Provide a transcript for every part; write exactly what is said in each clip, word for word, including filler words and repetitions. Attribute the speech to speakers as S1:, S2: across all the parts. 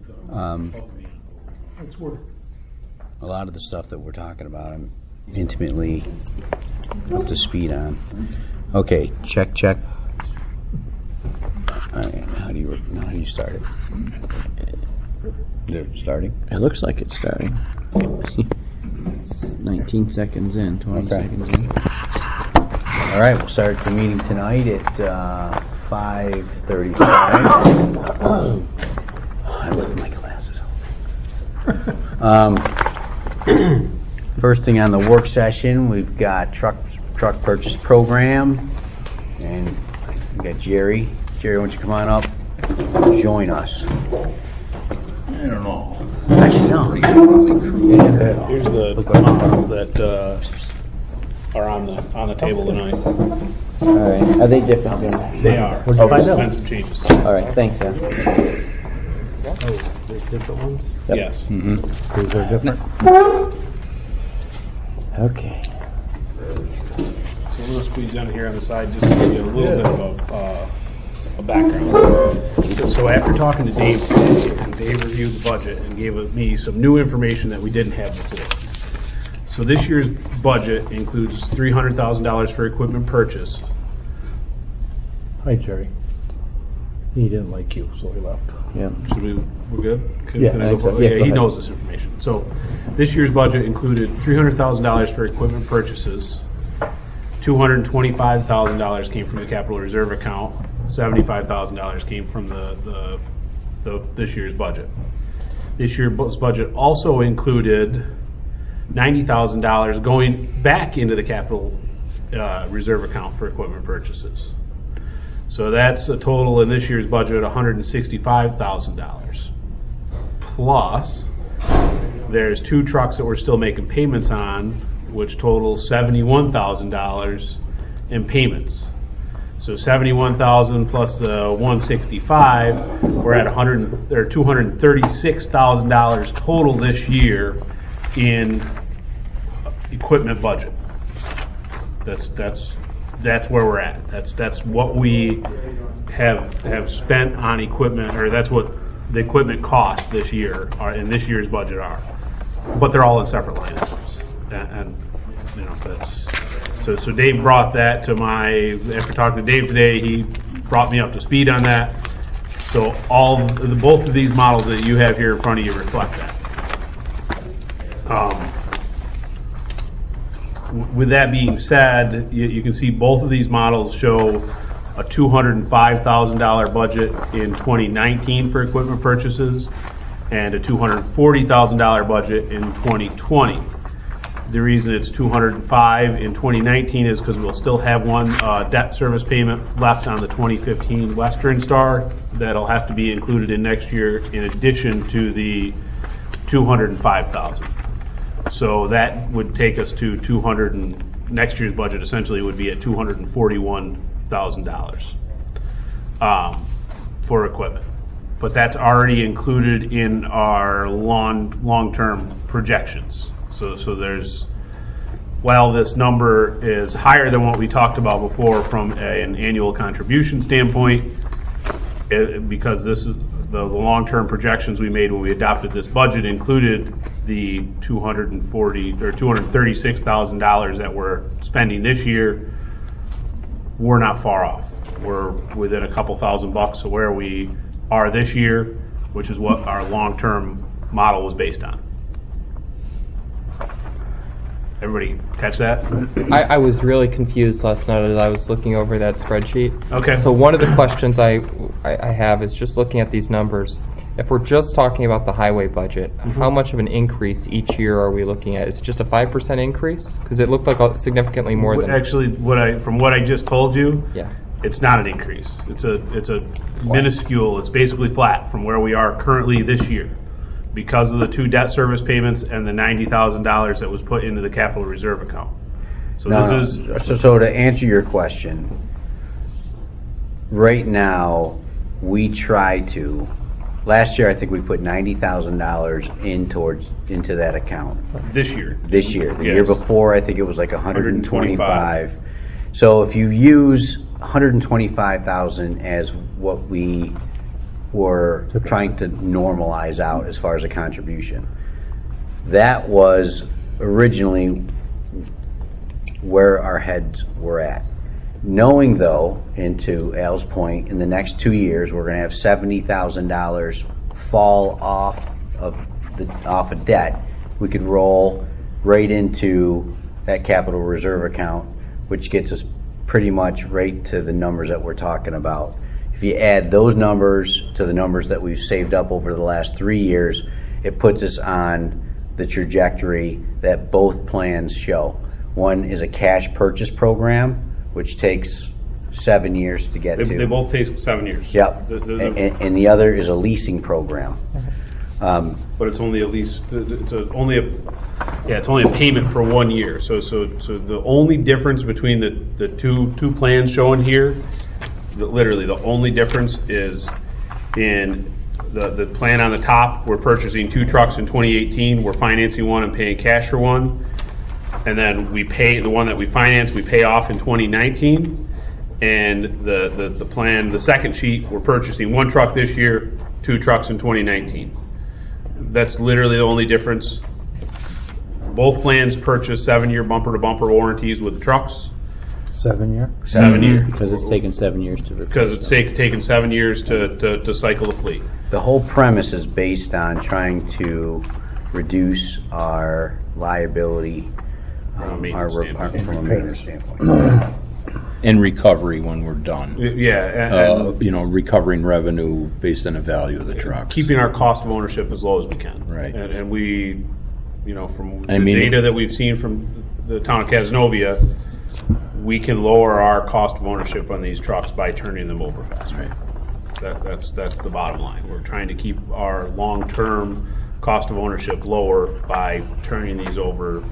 S1: Um,
S2: It's worth
S1: a lot of the stuff that we're talking about, I'm intimately up to speed on. Okay, check, check. All right, how do you now? How do you start it? They're starting.
S3: It looks like it's starting. It's nineteen seconds in, twenty
S1: Okay.
S3: seconds in.
S1: All right, we'll start the meeting tonight at uh, five thirty-five. I left my glasses on. Um, first thing on the work session, we've got truck truck purchase program, and we got Jerry. Jerry, why don't you come on up? Join us.
S2: I don't know.
S1: Actually, no.
S4: Here's the models that uh, are on the on the table tonight.
S3: All right. Are they different? Than
S4: They are.
S3: What'd you find
S4: There's
S3: out?
S4: been some changes.
S3: All right. Thanks, Al.
S5: Oh, there's different ones?
S3: Yep.
S4: Yes.
S1: Mm-hmm.
S5: These are different?
S3: Okay.
S4: So we're going to squeeze in here on the side just to give you a little bit of a, uh, a background. So, so after talking to Dave today, and Dave reviewed the budget and gave me some new information that we didn't have before. So this year's budget includes three hundred thousand dollars for equipment purchase.
S5: Hi, Jerry. He didn't like you, so he left.
S3: Yeah.
S4: Should we, we're good? Can,
S5: Yeah,
S4: can I
S5: I
S4: go
S5: think so.
S4: for-
S5: Yeah,
S4: yeah,
S5: go
S4: he
S5: ahead.
S4: knows this information. So this year's budget included three hundred thousand dollars for equipment purchases. two hundred twenty-five thousand dollars came from the capital reserve account. seventy-five thousand dollars came from the, the, the this year's budget. This year's budget also included ninety thousand dollars going back into the capital uh, reserve account for equipment purchases. So that's a total in this year's budget of one hundred sixty-five thousand dollars. Plus, there's two trucks that we're still making payments on, which total seventy-one thousand dollars in payments. So seventy-one thousand dollars plus the one hundred sixty-five thousand dollars, we're at one hundred or two hundred thirty-six thousand dollars total this year in equipment budget. That's that's that's where we're at. That's that's what we have have spent on equipment, or that's what the equipment costs this year are in this year's budget are. But they're all in separate line items, and, and you know that's so. So Dave brought that to my after talking to Dave today. He brought me up to speed on that. So all the, both of these models that you have here in front of you reflect that. Um, With that being said, you, you can see both of these models show a two hundred five thousand dollars budget in twenty nineteen for equipment purchases and a two hundred forty thousand dollars budget in twenty twenty. The reason it's two hundred five thousand dollars in twenty nineteen is because we'll still have one uh, debt service payment left on the twenty fifteen Western Star that'll have to be included in next year in addition to the two hundred five thousand dollars. So that would take us to two hundred, and next year's budget essentially would be at two hundred forty-one thousand dollars um, for equipment. But that's already included in our long long-term projections. So so there's, while this number is higher than what we talked about before from a, an annual contribution standpoint, it, because this is the, the long-term projections we made when we adopted this budget included the two hundred forty or two hundred thirty-six thousand dollars that we're spending this year. We're not far off. We're within a couple thousand bucks of where we are this year, which is what our long-term model was based on. Everybody catch that?
S6: I, I was really confused last night as I was looking over that spreadsheet.
S4: Okay.
S6: So one of the questions I, I, I have is just looking at these numbers. If we're just talking about the highway budget, mm-hmm. how much of an increase each year are we looking at? Is it just a five percent increase? Because it looked like a significantly more than...
S4: Actually, what I from what I just told you,
S6: yeah.
S4: it's not an increase. It's a it's a minuscule. It's basically flat from where we are currently this year, because of the two debt service payments and the ninety thousand dollars that was put into the capital reserve account. So
S1: No,
S4: this
S1: no.
S4: is
S1: So, so to answer your question, right now we try to. Last year, I think we put ninety thousand dollars in towards into that account.
S4: this year.
S1: This year, the
S4: Yes.
S1: year before, I think it was like one hundred twenty-five.
S4: one
S1: So if you use one hundred twenty-five thousand as what we were trying to normalize out as far as a contribution. That was originally where our heads were at. Knowing, though, and to Al's point, in the next two years, we're going to have seventy thousand dollars fall off of the off of debt, we could roll right into that capital reserve account, which gets us pretty much right to the numbers that we're talking about. If you add those numbers to the numbers that we've saved up over the last three years, it puts us on the trajectory that both plans show. One is a cash purchase program, which takes seven years to get
S4: They,
S1: to.
S4: they both take seven years.
S1: Yep.
S4: The- the- the-
S1: And, and the other is a leasing program. Um,
S4: But it's only a lease, it's a, only a, yeah, it's only a payment for one year. So, so, so the only difference between the, the two, two plans shown here, the- literally the only difference is in the, the plan on the top, we're purchasing two trucks in twenty eighteen, we're financing one and paying cash for one. And then we pay, the one that we finance, we pay off in twenty nineteen. And the, the, the plan, the second sheet, we're purchasing one truck this year, two trucks in twenty nineteen. That's literally the only difference. Both plans purchase seven-year bumper-to-bumper warranties with the trucks.
S5: Seven year?
S4: Seven year.
S3: Because it's taken seven years to replace
S4: Because it's
S3: them.
S4: take, taken seven years to, to, to cycle the fleet.
S1: The whole premise is based on trying to reduce our liability,
S4: From a
S1: um,
S4: maintenance
S1: our,
S4: standpoint.
S1: our, from a maintenance standpoint.
S2: In recovery when we're done.
S4: Yeah, and,
S2: Uh,
S4: and
S2: you know, recovering revenue based on the value of the trucks.
S4: keeping our cost of ownership as low as we can.
S2: Right.
S4: And, and we, you know, from
S2: I
S4: the
S2: mean-
S4: data that we've seen from the town of Casanova, we can lower our cost of ownership on these trucks by turning them over faster. That, that's, that's the bottom line. We're trying to keep our long-term cost of ownership lower by turning these over.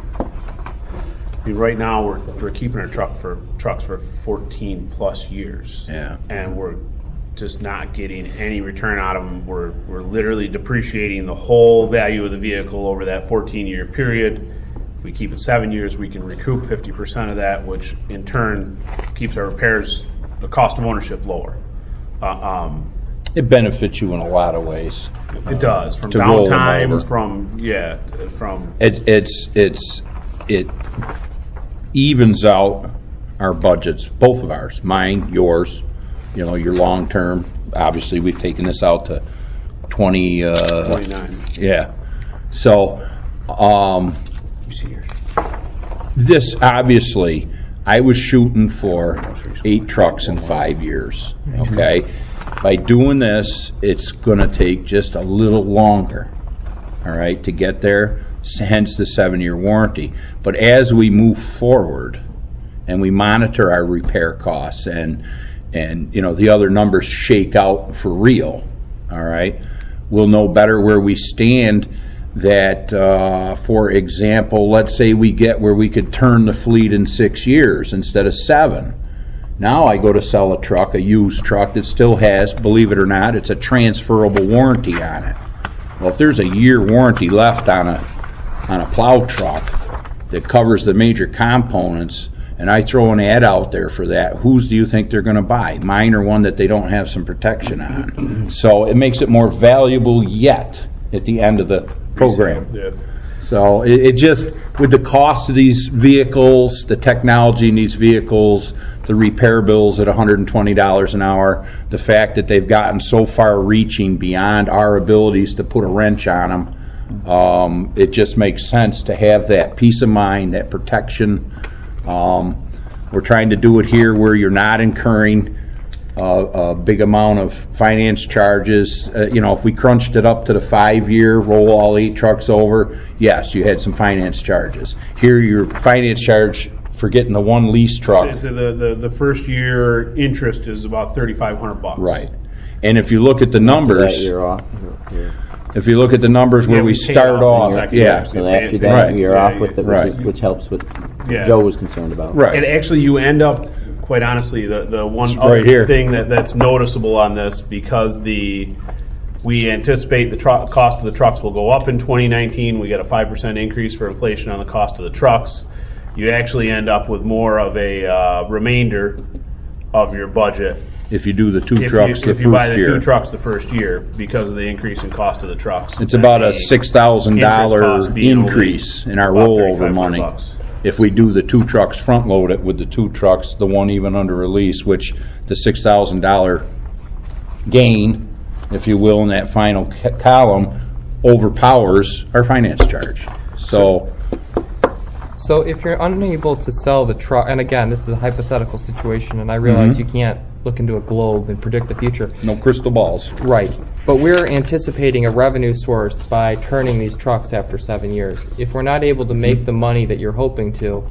S4: I mean, right now, we're, we're keeping our truck for, trucks for fourteen plus years.
S2: Yeah.
S4: And we're just not getting any return out of them. We're, we're literally depreciating the whole value of the vehicle over that fourteen year period. If we keep it seven years, we can recoup fifty percent of that, which in turn keeps our repairs, the cost of ownership lower. Uh, um,
S2: It benefits you in a lot of ways.
S4: it does, from
S2: To roll them over.
S4: downtime, from, yeah, from,
S2: It's, it's, it's, it evens out our budgets, both of ours, mine, yours, you know, your long-term. Obviously, we've taken this out to twenty, uh,
S4: twenty-nine.
S2: yeah. So, um,
S1: You see yours.
S2: this obviously, I was shooting for eight trucks in five years, okay? By doing this, it's gonna take just a little longer, all right, to get there, hence the seven-year warranty. But as we move forward and we monitor our repair costs and, and, you know, the other numbers shake out for real, all right, we'll know better where we stand. That, uh, for example, let's say we get where we could turn the fleet in six years instead of seven. Now I go to sell a truck, a used truck that still has, believe it or not, it's a transferable warranty on it. Well, if there's a year warranty left on a on a plow truck that covers the major components, and I throw an ad out there for that, whose do you think they're going to buy? Mine or one that they don't have some protection on? So it makes it more valuable yet at the end of the program.
S4: Yeah.
S2: So it, it just, with the cost of these vehicles, the technology in these vehicles, the repair bills at one hundred twenty dollars an hour, the fact that they've gotten so far reaching beyond our abilities to put a wrench on them, um, it just makes sense to have that peace of mind, that protection. Um, we're trying to do it here where you're not incurring Uh, a big amount of finance charges. Uh, you know, if we crunched it up to the five-year, roll all eight trucks over, yes, you had some finance charges. Here, your finance charge for getting the one lease truck.
S4: The, the, the first year interest is about thirty-five hundred bucks.
S2: Right. And if you look at the
S3: That
S2: numbers,
S3: you're off. You're,
S2: if you look at the numbers where
S4: Yeah,
S2: we
S4: we pay
S2: start
S4: off
S2: off,
S4: the second
S2: yeah,
S4: year.
S3: so after that,
S2: Right.
S3: you're
S4: Yeah,
S3: off with it, which,
S2: right.
S3: is, which helps with
S4: Yeah.
S3: Joe was concerned about.
S2: right.
S4: And actually, you end up, quite honestly, the, the one
S2: It's
S4: other
S2: right here.
S4: thing that, that's noticeable on this, because the we anticipate the tru- cost of the trucks will go up in twenty nineteen. We get a five percent increase for inflation on the cost of the trucks. You actually end up with more of a uh, remainder of your budget
S2: if you do the two
S4: If you,
S2: trucks the
S4: if you buy
S2: first
S4: the
S2: year.
S4: two trucks the first year, because of the increase in cost of the trucks.
S2: It's about a
S4: the
S2: six thousand
S4: interest
S2: dollar
S4: cost being only
S2: increase in our
S4: about
S2: rollover
S4: thirty-five hundred
S2: money.
S4: bucks.
S2: If we do the two trucks, front load it with the two trucks, the one even under release, which the six thousand dollar gain, if you will, in that final ca- column overpowers our finance charge. So,
S6: So if you're unable to sell the truck, and again, this is a hypothetical situation, and I realize you can't look into a globe and predict the future.
S2: no crystal balls.
S6: Right. But we're anticipating a revenue source by turning these trucks after seven years. If we're not able to make the money that you're hoping to,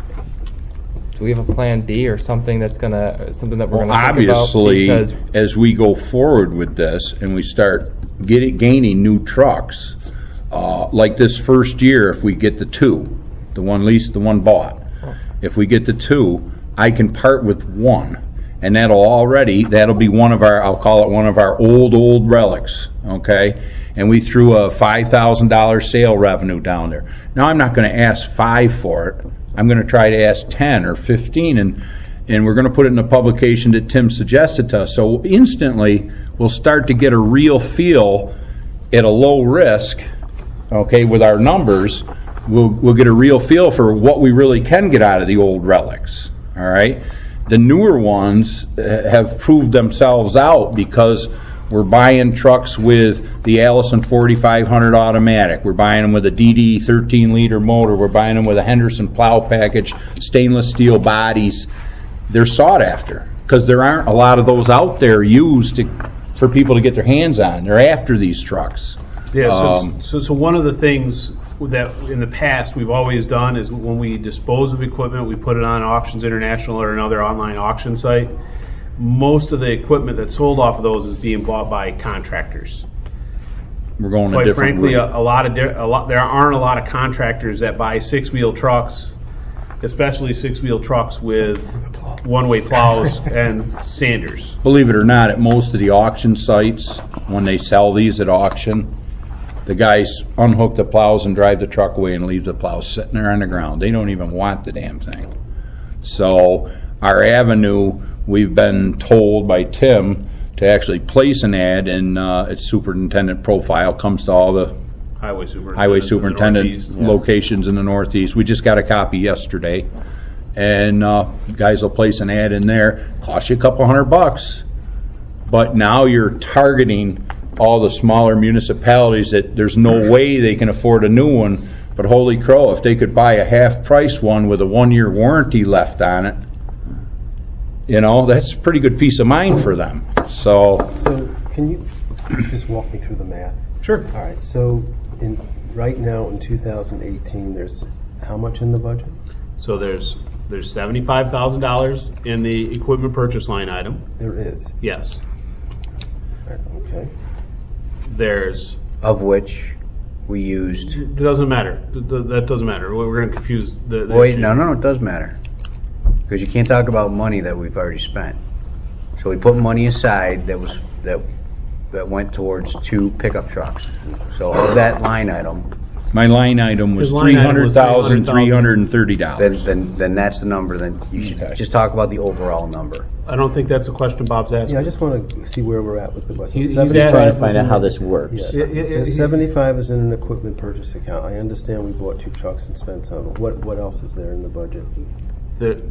S6: do we have a plan B or something that's gonna something that we're
S2: Well,
S6: gonna think about?
S2: obviously,
S6: Because
S2: as we go forward with this and we start getting gaining new trucks, uh, like this first year, if we get the two, the one leased, the one bought, if we get the two, I can part with one, and that'll already that'll be one of our I'll call it one of our old old relics, okay? And we threw a five thousand dollar sale revenue down there. Now I'm not going to ask five for it. I'm going to try to ask ten or fifteen, and and we're going to put it in the publication that Tim suggested to us. So instantly, we'll start to get a real feel at a low risk, okay, with our numbers. We'll, we'll get a real feel for what we really can get out of the old relics, all right? The newer ones uh, have proved themselves out because we're buying trucks with the Allison forty-five hundred automatic. We're buying them with a D D thirteen liter motor. We're buying them with a Henderson plow package, stainless steel bodies. They're sought after because there aren't a lot of those out there used to, for people to get their hands on. They're after these trucks.
S4: Yeah, so,
S2: Um,
S4: so, so one of the things that in the past we've always done is when we dispose of equipment, we put it on Auctions International or another online auction site. Most of the equipment that's sold off of those is being bought by contractors.
S2: We're going a
S4: Quite
S2: different
S4: frankly,
S2: route.
S4: a, a lot of di- a lot there aren't a lot of contractors that buy six-wheel trucks, especially six-wheel trucks with one-way plows and sanders.
S2: Believe it or not, at most of the auction sites, when they sell these at auction, the guys unhook the plows and drive the truck away and leave the plows sitting there on the ground. They don't even want the damn thing. So our avenue, we've been told by Tim to actually place an ad, and uh, its superintendent profile comes to all the
S4: Highway superintendent.
S2: highway superintendent locations in the Northeast. We just got a copy yesterday, and uh, guys will place an ad in there. Cost you a couple hundred bucks, but now you're targeting all the smaller municipalities that there's no way they can afford a new one. But holy crow, if they could buy a half-price one with a one-year warranty left on it, you know, that's a pretty good peace of mind for them. So,
S7: So can you just walk me through the math?
S4: Sure.
S7: All right, so in, right now in two thousand eighteen, there's how much in the budget?
S4: So there's there's seventy-five thousand dollars in the equipment purchase line item.
S7: There is.
S4: Yes.
S7: All right, okay.
S4: There's
S1: Of which we used.
S4: it doesn't matter. Th- th- That doesn't matter. We're going to confuse the. the
S1: Wait,
S4: issue.
S1: no, no, it does matter. Because you can't talk about money that we've already spent. So we put money aside that was that that went towards two pickup trucks. So of that line item,
S2: my line item was
S4: His line
S2: three
S4: item
S2: hundred
S4: was
S2: thousand three hundred and thirty
S1: then
S2: dollars.
S1: then then that's the number. Then you should
S2: Okay.
S1: just talk about the overall number.
S4: I don't think that's a question Bob's asking.
S7: Yeah, I just want to see where we're at with the budget.
S4: He- he's
S7: seventy-five
S3: Trying to
S7: is
S3: find
S7: in
S3: out how
S7: the-
S3: this works.
S7: Yeah,
S4: It- it-
S7: The
S4: it-
S7: seventy-five is in an equipment purchase account. I understand we bought two trucks and spent some. What, what else is there in the budget?
S4: The,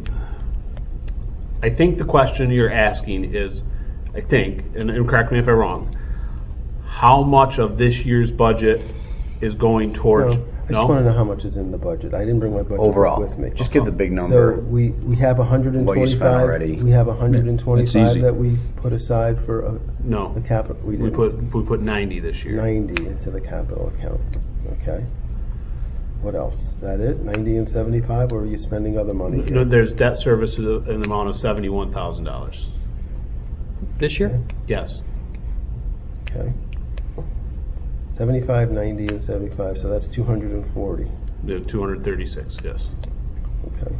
S4: I think the question you're asking is, I think, and, and correct me if I'm wrong, how much of this year's budget is going towards?
S7: No, I just want to know how much is in the budget. I didn't bring my budget
S1: Overall,
S7: with me.
S1: just give the big
S7: So
S1: number.
S7: we, we have hundred and
S1: What you spent
S7: twenty-five.
S1: already.
S7: We have hundred and
S2: That's
S7: twenty-five
S2: easy.
S7: that we put aside for a,
S4: No,
S7: the capital. We
S4: we
S7: did
S4: put we put ninety this year.
S7: ninety into the capital account. Okay. What else? Is that it? Ninety and seventy-five, or are you spending other money?
S4: No,
S7: here?
S4: there's debt service in the amount of seventy-one thousand dollars.
S6: this year?
S4: Yes.
S7: Okay. Seventy-five, ninety, and seventy-five. So that's two hundred and forty.
S4: The two hundred thirty-six. Yes.
S7: Okay.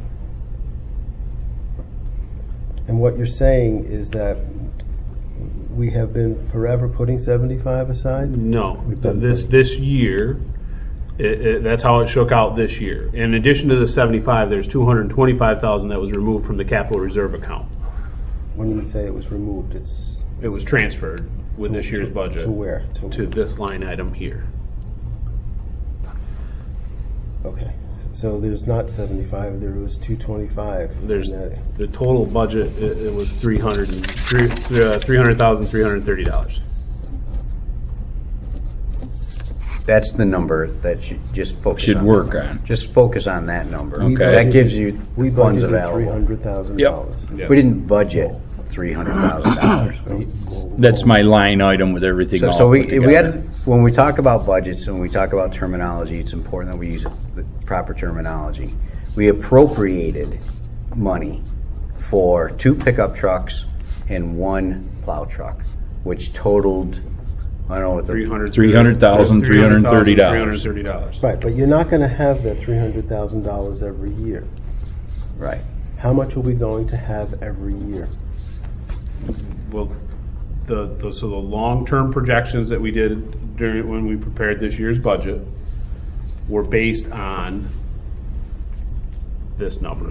S7: And what you're saying is that we have been forever putting seventy-five aside?
S4: No.
S7: done
S4: This
S7: put-
S4: this year, it, it, that's how it shook out this year. In addition to the seventy-five, there's two hundred twenty-five thousand that was removed from the capital reserve account.
S7: when you say it was removed, it's
S4: It was transferred with this year's budget.
S7: to where? To-
S4: To this line item here.
S7: Okay, so there's not seventy-five, there was two twenty-five.
S4: There's, the total budget, it, it was three hundred and, three, uh, three hundred thousand, three hundred and thirty dollars.
S1: That's the number that you just focus
S2: Should
S1: on.
S2: work on.
S1: Just focus on that number.
S2: Okay.
S1: That gives you
S7: We
S1: funds
S7: budgeted
S1: available.
S7: three hundred thousand dollars.
S4: Yep.
S1: We didn't budget three hundred thousand dollars.
S2: That's my line item with everything
S1: So,
S2: all
S1: so we,
S2: put
S1: we had,
S2: together.
S1: when we talk about budgets and we talk about terminology, it's important that we use the proper terminology. We appropriated money for two pickup trucks and one plow truck, which totaled, I don't know what the.
S4: Three hundred.
S2: three hundred thousand, three hundred thirty dollars.
S4: Three hundred thirty dollars.
S7: Right, but you're not gonna have that three hundred thousand dollars every year.
S1: Right.
S7: How much are we going to have every year?
S4: Well, the, the, so the long-term projections that we did during, when we prepared this year's budget were based on this number.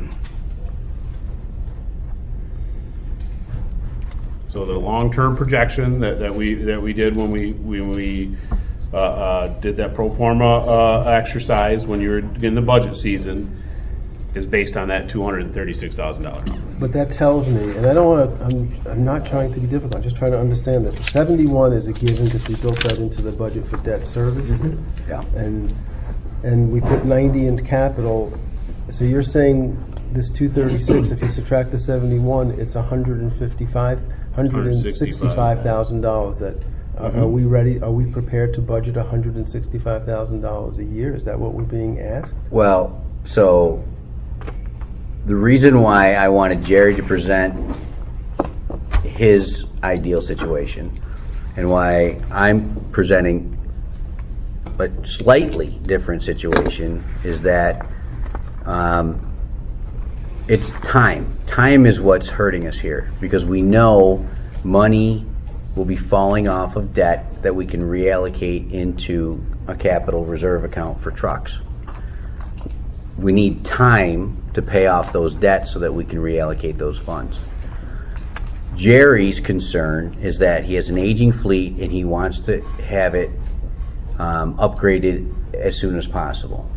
S4: So the long-term projection that, that we, that we did when we, when we, uh, uh, did that pro forma, uh, exercise when you were in the budget season is based on that two hundred and thirty-six thousand dollars.
S7: But that tells me, and I don't wanna, I'm, I'm not trying to be difficult, I'm just trying to understand this. seventy-one is a given because we built that into the budget for debt service.
S1: Yeah.
S7: And, and we put ninety into capital. So you're saying this two thirty-six, if you subtract the seventy-one, it's a hundred and fifty-five, hundred and sixty-five thousand dollars that, uh, are we ready, are we prepared to budget a hundred and sixty-five thousand dollars a year? Is that what we're being asked?
S1: Well, so the reason why I wanted Jerry to present his ideal situation and why I'm presenting a slightly different situation is that um, it's time. Time is what's hurting us here because we know money will be falling off of debt that we can reallocate into a capital reserve account for trucks. We need time to pay off those debts so that we can reallocate those funds. Jerry's concern is that he has an aging fleet and he wants to have it um, upgraded as soon as possible.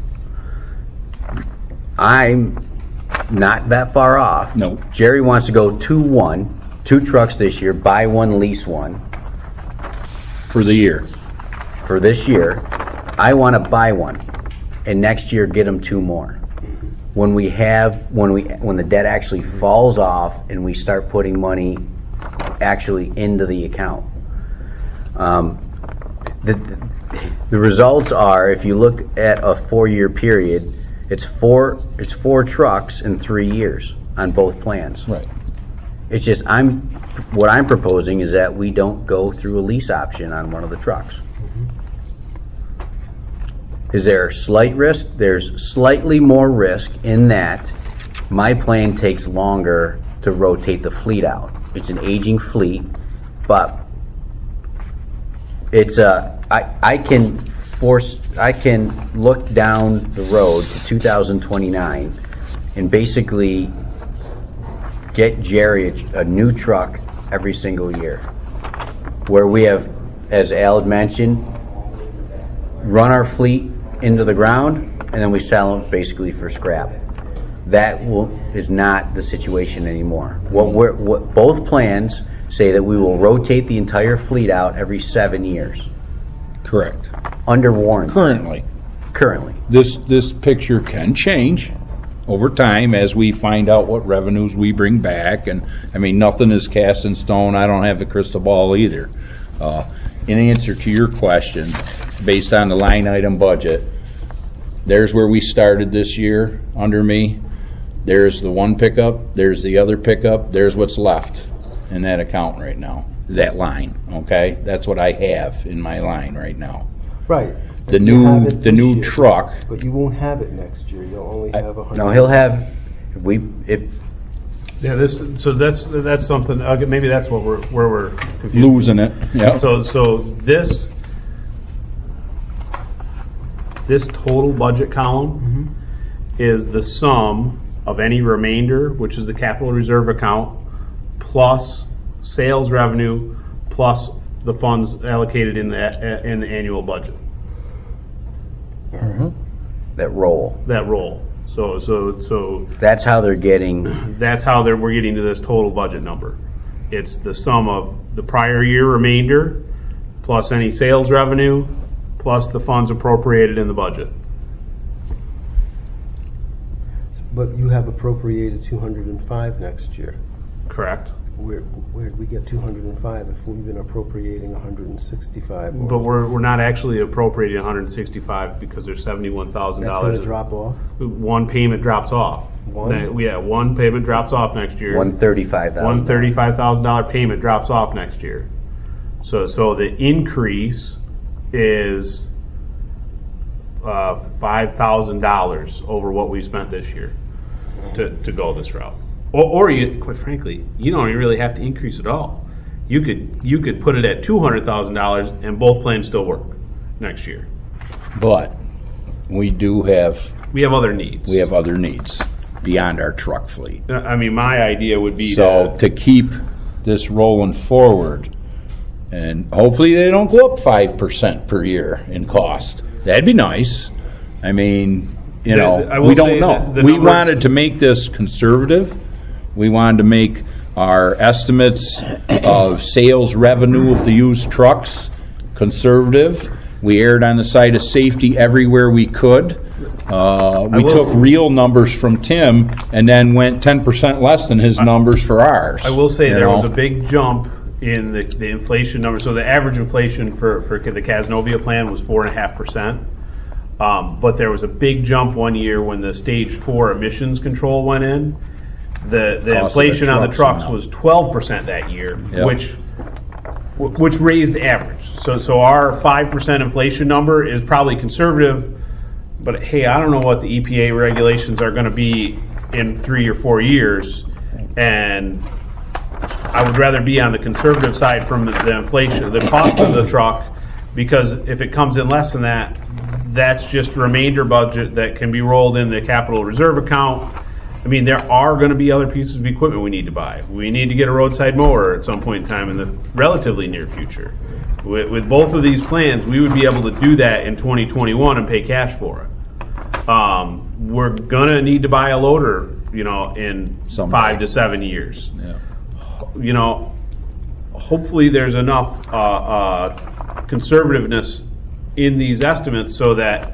S1: I'm not that far off.
S2: No.
S1: Jerry wants to go two one, two trucks this year, buy one, lease one
S2: For the year.
S1: for this year. I want to buy one, and next year get them two more. When we have, when we, when the debt actually falls off and we start putting money actually into the account. Um, the, the results are, if you look at a four-year period, it's four, it's four trucks in three years on both plans.
S2: Right.
S1: It's just, I'm, what I'm proposing is that we don't go through a lease option on one of the trucks. Is there slight risk? There's slightly more risk in that my plan takes longer to rotate the fleet out. It's an aging fleet, but it's a, I, I can force, I can look down the road to two thousand twenty-nine and basically get Jerry a, a new truck every single year. Where we have, as Al had mentioned, run our fleet into the ground and then we sell them basically for scrap. That will, is not the situation anymore. What we're, what both plans say that we will rotate the entire fleet out every seven years
S2: Correct.
S1: under warranty.
S2: Currently.
S1: Currently.
S2: This, this picture can change over time as we find out what revenues we bring back. And, I mean, nothing is cast in stone. I don't have a crystal ball either. Uh, in answer to your question, based on the line item budget, there's where we started this year under me. There's the one pickup, there's the other pickup, there's what's left in that account right now, that line, okay? That's what I have in my line right now.
S7: Right.
S2: The
S7: You
S2: new,
S7: have it
S2: the
S7: this
S2: new
S7: year,
S2: truck,
S7: But you won't have it next year, you'll only have a hundred.
S1: No, he'll have, if we, if,
S4: Yeah, this, so that's, that's something, okay, maybe that's what we're, where we're confused.
S2: losing it, yeah.
S4: So, so this, this total budget column is the sum of any remainder, which is the capital reserve account, plus sales revenue plus the funds allocated in the in the annual budget.
S1: That roll.
S4: That roll. So so so
S1: That's how they're getting.
S4: that's how they're, we're getting to this total budget number. It's the sum of the prior year remainder plus any sales revenue plus the funds appropriated in the budget.
S7: But you have appropriated two hundred and five next year.
S4: Correct.
S7: Where, where did we get two hundred and five if we've been appropriating one hundred and sixty-five?
S4: But we're we're not actually appropriating one hundred sixty-five because there's seventy-one thousand
S7: That's going to
S4: dollars.
S7: drop off?
S4: One payment drops off.
S7: One?
S4: Ne- Yeah, one payment drops off next year.
S1: One thirty-five thousand.
S4: One thirty-five thousand dollar payment drops off next year. So so the increase is uh, five thousand dollars over what we spent this year to, to go this route. Or, or you, quite frankly, you don't really have to increase at all. You could you could put it at two hundred thousand dollars and both plans still work next year.
S2: But we do have,
S4: We have other needs.
S2: we have other needs beyond our truck fleet.
S4: I mean, my idea would be
S2: So
S4: to,
S2: to keep this rolling forward, and hopefully they don't go up five percent per year in cost. That'd be nice. I mean, you
S4: The-
S2: know,
S4: I will
S2: we
S4: say
S2: don't know.
S4: that the
S2: We
S4: numbers-
S2: wanted to make this conservative. We wanted to make our estimates of sales revenue of the used trucks conservative. We erred on the side of safety everywhere we could. Uh, we
S4: will
S2: took
S4: s-
S2: real numbers from Tim and then went ten percent less than his numbers for ours.
S4: I will say
S2: you
S4: there
S2: know?
S4: was a big jump in the, the inflation number. So the average inflation for, for the Casnovia plan was four and a half percent. Um, but there was a big jump one year when the stage four emissions control went in. The the
S2: Cost of the
S4: inflation on the
S2: trucks
S4: trucks
S2: went
S4: was twelve percent that year,
S2: Yep.
S4: which which raised the average. So so our five percent inflation number is probably conservative. But hey, I don't know what the E P A regulations are going to be in three or four years, and I would rather be on the conservative side from the, the inflation, the cost of the truck, because if it comes in less than that, that's just remainder budget that can be rolled in the capital reserve account. I mean, there are going to be other pieces of equipment we need to buy. We need to get a roadside mower at some point in time in the relatively near future. With, with both of these plans, we would be able to do that in twenty twenty-one and pay cash for it. Um, we're gonna need to buy a loader, you know, in
S2: Someday.
S4: five to seven years.
S2: Yeah.
S4: You know, hopefully there's enough uh, uh, conservativeness in these estimates so that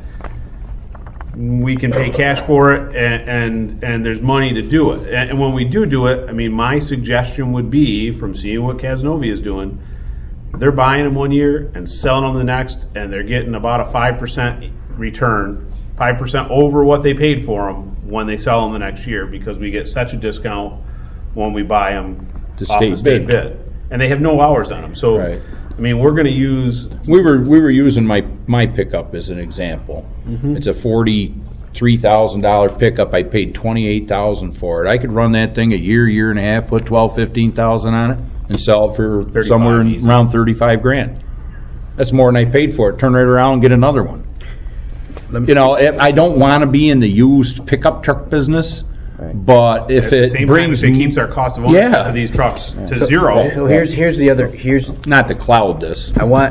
S4: we can pay cash for it and, and, and there's money to do it. And, and when we do do it, I mean, my suggestion would be, from seeing what Casnovia is doing, they're buying them one year and selling them the next, and they're getting about a five percent return, five percent over what they paid for them when they sell them the next year, because we get such a discount when we buy them
S2: The
S4: off
S2: state
S4: the state
S2: bid.
S4: bid. And they have no hours on them. So,
S2: Right.
S4: I mean, we're going to use,
S2: We were we were using my my pickup as an example.
S4: Mm-hmm.
S2: It's a forty three thousand dollar pickup. I paid twenty eight thousand for it. I could run that thing a year, year and a half, put twelve, fifteen thousand on it, and sell it for
S4: thirty-five
S2: somewhere in,
S4: easy.
S2: around thirty five grand. That's more than I paid for it. Turn right around and get another one. You know, if- I don't want to be in the used pickup truck business, but if
S4: at the
S2: it
S4: same time,
S2: brings
S4: if it keeps our cost of ownership
S2: Yeah.
S4: of these trucks to zero,
S1: So here's here's the other here's
S2: not to cloud this.
S1: I want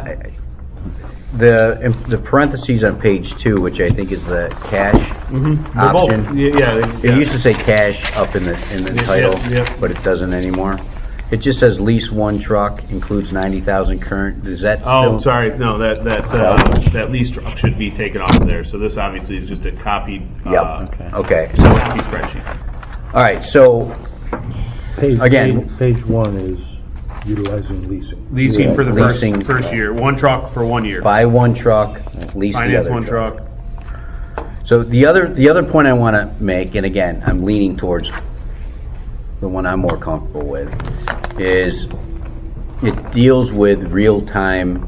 S1: the the parentheses on page two, which I think is the cash
S4: they're both,
S1: option.
S4: yeah, yeah,
S1: It
S4: yeah.
S1: used to say cash up in the in the
S4: Yeah,
S1: title,
S4: yeah, yeah.
S1: but it doesn't anymore. It just says lease one truck, includes ninety thousand current. Is that
S4: Oh,
S1: still?
S4: sorry, no, that, that, uh, that lease truck should be taken off of there, so this obviously is just a copied,
S1: Yep.
S4: uh,
S1: Okay.
S4: so copy spreadsheet.
S1: All right. So
S5: Page,
S1: Again-
S5: page, page one is utilizing leasing.
S4: Leasing for the first,
S1: Leasing.
S4: first year, one truck for one year.
S1: buy one truck, lease the
S4: Finance
S1: other
S4: one
S1: truck.
S4: truck.
S1: So the other the other point I want to make, and again, I'm leaning towards the one I'm more comfortable with, is it deals with real time.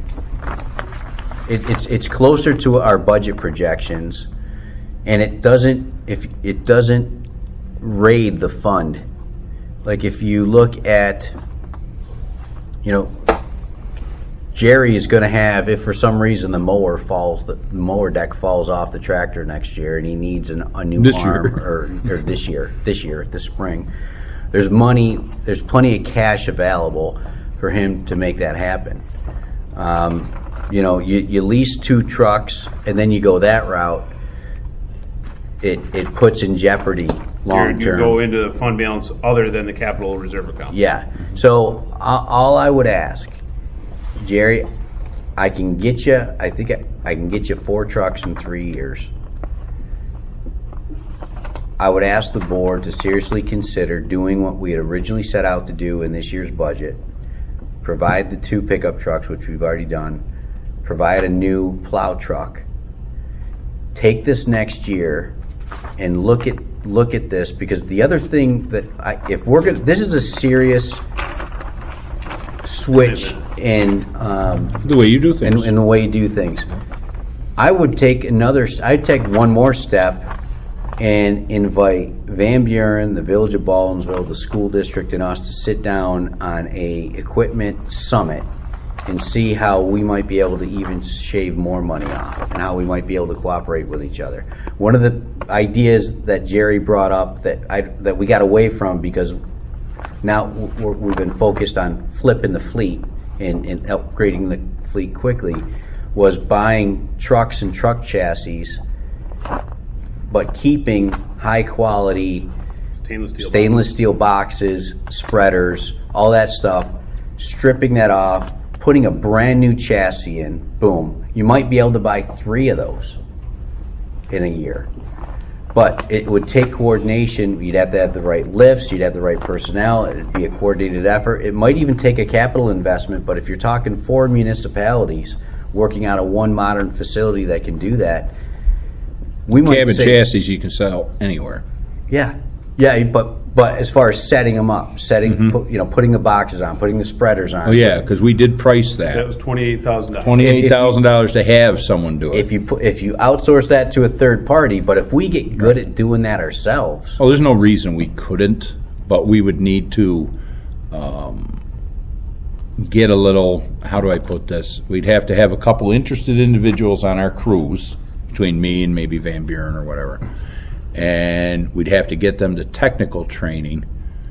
S1: It, it's it's closer to our budget projections, and it doesn't if it doesn't raid the fund. Like if you look at, you know, Jerry is going to have, if for some reason the mower falls, the mower deck falls off the tractor next year, and he needs an, a new
S2: This
S1: arm,
S2: year.
S1: or, or this year, this year, this spring, there's money, there's plenty of cash available for him to make that happen. Um, you know, you, you lease two trucks and then you go that route, it, it puts in jeopardy long
S4: You
S1: term.
S4: go into the fund balance other than the capital reserve account.
S1: Yeah. So uh, all I would ask, Jerry, I can get you, I think I, I can get you four trucks in three years. I would ask the board to seriously consider doing what we had originally set out to do in this year's budget. Provide the two pickup trucks, which we've already done. Provide a new plow truck. Take this next year and look at look at this, because the other thing that I, if we're gonna, this is a serious switch in um,
S2: The way you do things.
S1: in, in the way you do things. I would take another. I'd take one more step and invite Van Buren, the Village of Baldwinsville, the school district, and us to sit down on a equipment summit and see how we might be able to even shave more money off and how we might be able to cooperate with each other. One of the ideas that Jerry brought up that I that we got away from because now we're, we've been focused on flipping the fleet and, and upgrading the fleet quickly was buying trucks and truck chassis, but keeping high quality
S4: Stainless steel.
S1: stainless steel boxes, spreaders, all that stuff, stripping that off, putting a brand new chassis in, boom. You might be able to buy three of those in a year. But it would take coordination. You'd have to have the right lifts, you'd have the right personnel, it'd be a coordinated effort. It might even take a capital investment, but if you're talking four municipalities working out of one modern facility that can do that, we might
S2: Cabin
S1: say,
S2: chassis you can sell anywhere.
S1: yeah, yeah, but but as far as setting them up, setting, put, you know, putting the boxes on, putting the spreaders on.
S2: Oh, yeah, because we did price
S4: That
S2: that.
S4: was twenty-eight thousand dollars.
S2: twenty-eight thousand dollars to have someone do it.
S1: If you put, if you outsource that to a third party, but if we get good at doing that ourselves,
S2: Oh, there's no reason we couldn't, but we would need to um, get a little, how do I put this? We'd have to have a couple interested individuals on our crews, between me and maybe Van Buren or whatever. And we'd have to get them to technical training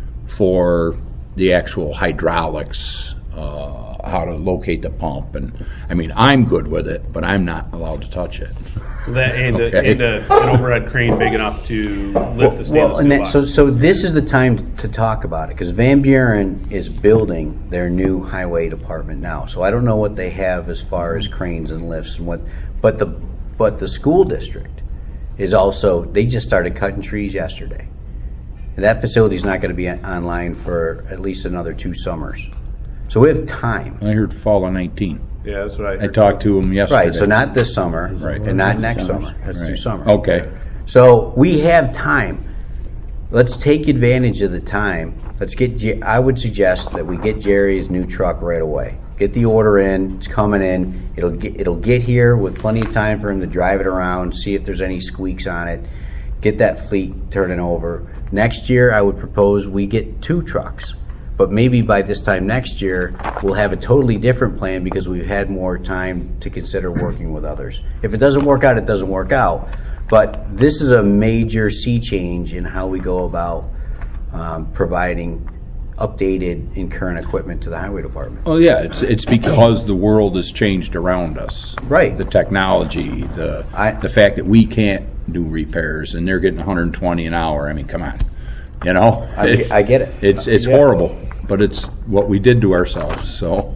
S2: for the actual hydraulics, uh, how to locate the pump. And I mean, I'm good with it, but I'm not allowed to touch it.
S4: That and, a,
S2: Okay.
S4: and a, an overhead crane big enough to lift the stainless
S1: well, and
S4: steel
S1: that, so
S4: box.
S1: so this is the time to talk about it because Van Buren is building their new highway department now. So I don't know what they have as far as cranes and lifts and what, but the but the school district is also, they just started cutting trees yesterday. And that facility is not going to be online for at least another two summers. So we have time.
S2: I heard fall of nineteen.
S4: Yeah, that's what I
S2: I
S4: heard.
S2: talked to him yesterday.
S1: Right, so not this summer,
S2: Right.
S1: and not next summer. That's two
S2: Right.
S1: summers.
S2: Okay.
S1: So we have time. Let's take advantage of the time. Let's get. Jer- I would suggest that we get Jerry's new truck right away. Get the order in. It's coming in. It'll get. It'll get here with plenty of time for him to drive it around, see if there's any squeaks on it. Get that fleet turning over. Next year, I would propose we get two trucks. But maybe by this time next year, we'll have a totally different plan because we've had more time to consider working with others. If it doesn't work out, it doesn't work out. But this is a major sea change in how we go about um, providing updated and current equipment to the highway department.
S2: Oh yeah, it's it's because the world has changed around us.
S1: Right.
S2: The technology, the
S1: I-
S2: the fact that we can't do repairs and they're getting one hundred twenty an hour. I mean, come on, you know.
S1: I,
S2: It's-
S1: I get it.
S2: It's it's
S5: Yeah.
S2: horrible, but it's what we did to ourselves. So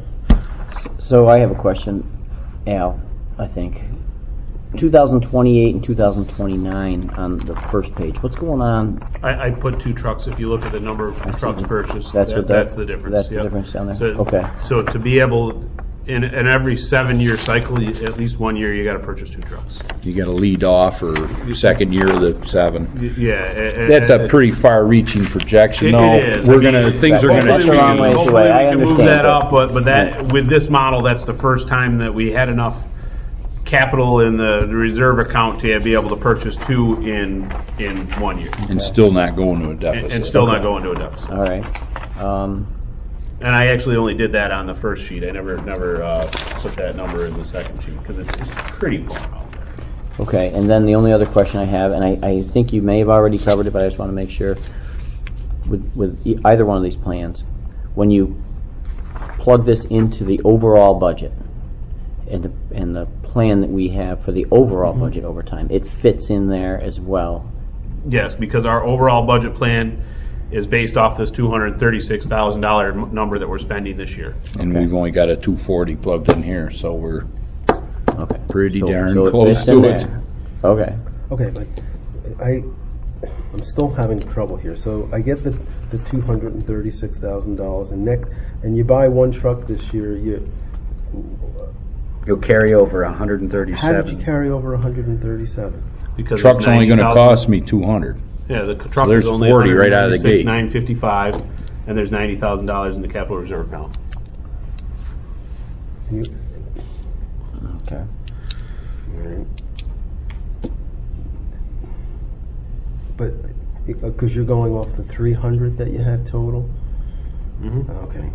S3: So I have a question, Al, I think. two thousand twenty-eight and two thousand twenty-nine on the first page. What's going on?
S4: I, I put two trucks. If you look at the number of trucks purchased,
S3: That's
S4: that,
S3: what that-
S4: that's the difference.
S3: that's the
S4: Yep.
S3: difference down there.
S4: So,
S3: Okay.
S4: So to be able, in, in every seven-year cycle, you- at least one year, you got to purchase two trucks.
S2: you got to lead off or second year of the seven.
S4: Y- Yeah, a- a-
S2: That's a
S4: a-
S2: pretty far-reaching projection.
S4: It-
S2: no,
S4: it is.
S2: we're
S4: I mean,
S2: gonna things are
S3: that's-
S2: gonna
S3: that's the wrong way
S2: change.
S3: to
S4: Hopefully
S3: do it. I
S4: we can move
S3: understand
S4: that
S3: that.
S4: up, but, but that, with this model, that's the first time that we had enough capital in the, the reserve account to be able to purchase two in, in one year.
S2: And still not going to a
S4: And,
S2: deficit.
S4: and still not going to a deficit.
S3: All right. Um,
S4: And I actually only did that on the first sheet. I never, never, uh, put that number in the second sheet, because it's, it's pretty far out there.
S3: Okay, and then the only other question I have, and I, I think you may have already covered it, but I just want to make sure. with, with e- either one of these plans, when you plug this into the overall budget and the, and the plan that we have for the overall
S4: Mm-hmm.
S3: budget over time, it fits in there as well.
S4: Yes, because our overall budget plan is based off this two hundred thirty-six thousand dollars number that we're spending this year.
S2: And
S3: Okay.
S2: we've only got a two forty plugged in here, so we're
S3: Okay.
S2: pretty
S3: So-
S2: darn
S3: so it
S2: close
S3: fits in
S2: to it.
S3: there. Okay.
S7: Okay, but I, I'm still having trouble here. So I get the, the two hundred and thirty-six thousand dollars, and next, and you buy one truck this year. You,
S1: You'll carry over one hundred
S7: how
S1: thirty-seven.
S7: did you carry over one hundred and thirty-seven?
S4: Because
S2: Truck's only going to
S4: ninety thousand
S2: cost me two hundred.
S4: Yeah, the c- truck
S2: there's
S4: is only
S2: forty right out of the gate.
S4: nine fifty-five, and there's ninety thousand dollars in the capital reserve account.
S7: And you,
S3: Okay.
S7: all right. But because you're going off the three hundred that you had total.
S4: Mhm.
S7: Okay.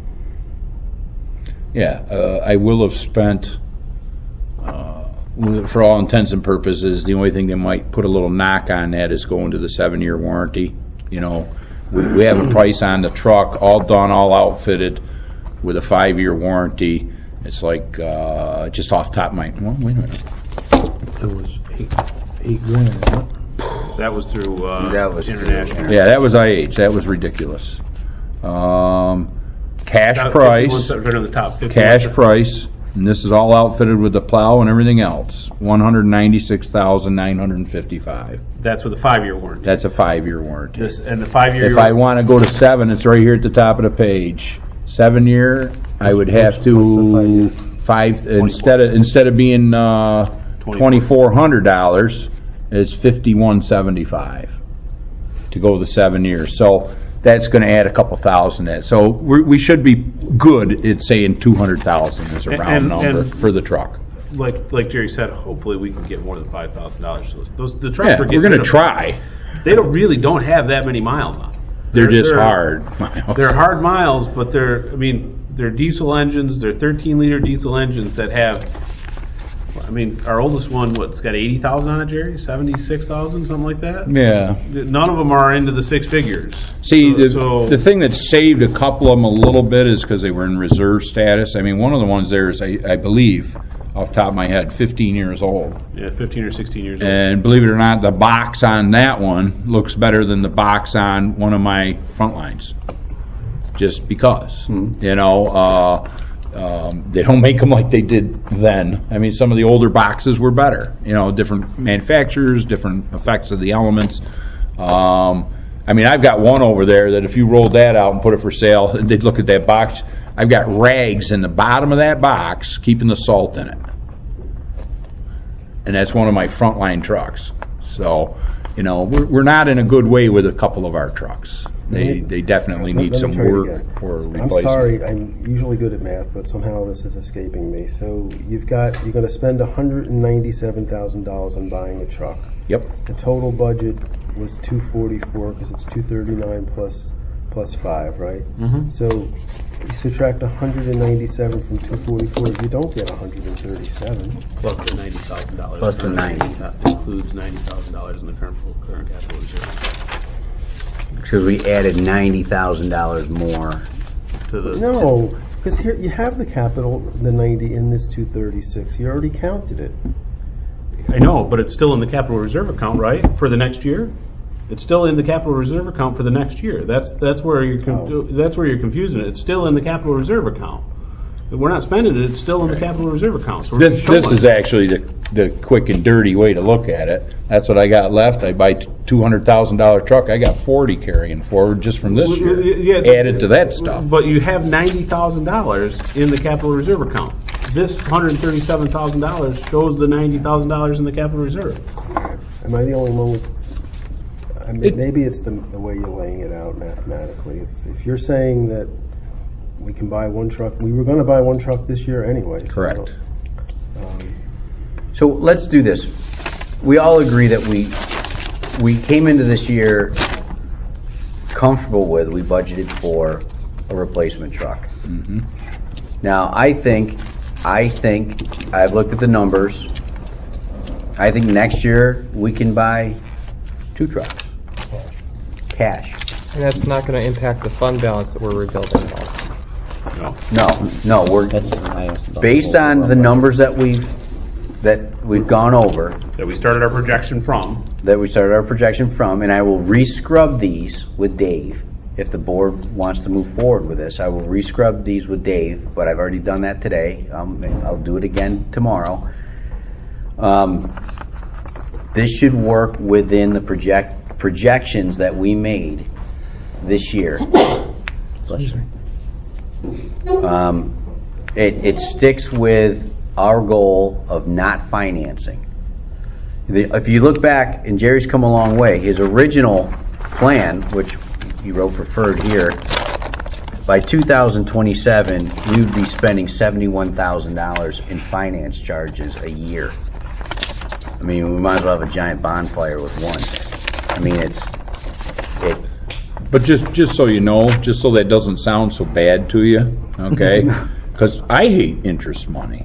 S2: Yeah, uh, I will have spent, uh, for all intents and purposes, the only thing that might put a little knock on that is going to the seven-year warranty. You know, we, we have a price on the truck, all done, all outfitted, with a five-year warranty. It's like, uh, just off the top of my, well, wait a minute.
S5: It was eight, eight grand, isn't it?
S4: That was through uh,
S1: That was through
S4: international.
S2: Yeah, that was I H, that was ridiculous. Um, cash
S4: Top
S2: price.
S4: fifty-one, right on the top. fifty-one.
S2: Cash price, and this is all outfitted with the plow and everything else, one hundred ninety-six thousand nine hundred fifty-five.
S4: That's with a five-year warranty.
S2: That's a five-year warranty.
S4: This and the five-year.
S2: If I want to go to seven, it's right here at the top of the page. Seven-year, I would have to five instead of instead of being uh, twenty-four hundred dollars, it's fifty-one seventy-five to go the seven years. So that's going to add a couple thousand. In. So we're, we should be good at saying two hundred thousand is a round
S4: And-
S2: number
S4: and-
S2: for the truck.
S4: like like Jerry said, hopefully we can get more than five thousand dollars. Those, those the trucks
S2: Yeah,
S4: we're,
S2: we're
S4: getting
S2: going to
S4: rid of,
S2: try.
S4: They don't really don't have that many miles on them.
S2: They're just hard.
S4: They're hard miles, but they're I mean they're diesel engines. They're thirteen liter diesel engines that have. I mean, our oldest one, what's got eighty thousand on it, Jerry? Seventy-six thousand, something like that.
S2: Yeah.
S4: None of them are into the six figures.
S2: See,
S4: So-
S2: the,
S4: so-
S2: the thing that saved a couple of them a little bit is because they were in reserve status. I mean, one of the ones there is, I, I believe, off the top of my head, fifteen years old.
S4: Yeah, fifteen or sixteen years old.
S2: And believe it or not, the box on that one looks better than the box on one of my front lines. Just because, you know, uh, um, they don't make them like they did then. I mean, some of the older boxes were better. You know, different manufacturers, different effects of the elements. Um, I mean, I've got one over there that if you rolled that out and put it for sale, they'd look at that box. I've got rags in the bottom of that box keeping the salt in it. And that's one of my frontline trucks. So, you know, we're, we're not in a good way with a couple of our trucks. They they definitely
S7: Let-
S2: need
S7: let me
S2: some
S7: try it
S2: work
S7: again.
S2: or
S7: I'm
S2: replacement.
S7: sorry, I'm usually good at math, but somehow this is escaping me. So you've got, you're gonna spend one hundred ninety-seven thousand dollars on buying a truck.
S2: Yep.
S7: The total budget was two forty-four, because it's two thirty-nine plus, plus five, right? Mm-hmm. So you subtract one hundred ninety-seven from two forty-four, you don't get one hundred thirty-seven.
S4: Plus the ninety thousand dollars.
S1: Plus the ninety.
S4: Includes ninety thousand dollars in the current current capital reserve.
S1: Because we added ninety thousand dollars more.
S4: To the
S7: No, because here, you have the capital, the ninety in this two thirty-six, you already counted it.
S4: I know, but it's still in the capital reserve account, right? For the next year, it's still in the capital reserve account for the next year. That's that's where you're con-
S7: Oh.
S4: that's where you're confusing it. It's still in the capital reserve account. We're not spending it. It's still in the capital reserve account. So we're
S2: This,
S4: just
S2: this
S4: showing
S2: is
S4: it.
S2: actually the, the quick and dirty way to look at it. That's what I got left. I buy two hundred thousand dollar truck. I got forty carrying forward just from this year.
S4: Yeah,
S2: added to that stuff.
S4: But you have ninety thousand dollars in the capital reserve account. This one hundred thirty-seven thousand dollars shows the ninety thousand dollars in the capital reserve.
S7: Am I the only one with, I mean,
S2: It-
S7: maybe it's the, the way you're laying it out mathematically. If, if you're saying that we can buy one truck, we were gonna buy one truck this year anyway. so-
S2: Correct.
S1: So let's do this. We all agree that we we came into this year comfortable with, we budgeted for a replacement truck.
S2: Mm-hmm.
S1: Now, I think, I think, I've looked at the numbers. I think next year we can buy two trucks. Cash.
S6: And that's not going to impact the fund balance that we're rebuilding at all.
S4: No.
S1: No, no, we're,
S3: That's what I asked about.
S1: based on the numbers that we've, that we've gone over,
S4: That we started our projection from.
S1: that we started our projection from, and I will re-scrub these with Dave. If the board wants to move forward with this, I will re-scrub these with Dave, but I've already done that today. Um, I'll do it again tomorrow. Um, this should work within the project, projections that we made this year. Um, it, it sticks with our goal of not financing. The, if you look back, and Jerry's come a long way, his original plan, which he wrote preferred here, by two thousand twenty-seven, we would be spending seventy-one thousand dollars in finance charges a year. I mean, we might as well have a giant bonfire with one. I mean, it's, it,
S2: But just, just so you know, just so that doesn't sound so bad to you, okay? Because I hate interest money,